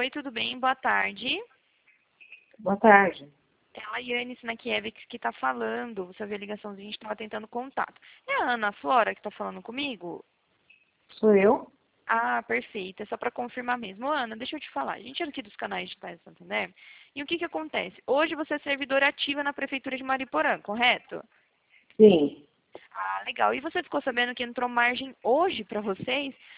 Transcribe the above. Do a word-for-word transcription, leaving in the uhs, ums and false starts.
Oi, tudo bem? Boa tarde. Boa tarde. É a Yane Snakiewicz que está falando. Você viu a ligaçãozinha, a gente estava tentando contato. É a Ana Flora que está falando comigo? Sou eu? Ah, perfeito. É só para confirmar mesmo. Ana, deixa eu te falar. A gente é aqui dos canais digitais do Santander. E o que, que acontece? Hoje você é servidora ativa na Prefeitura de Mariporã, correto? Sim. Ah, legal. E você ficou sabendo que entrou margem hoje para vocês?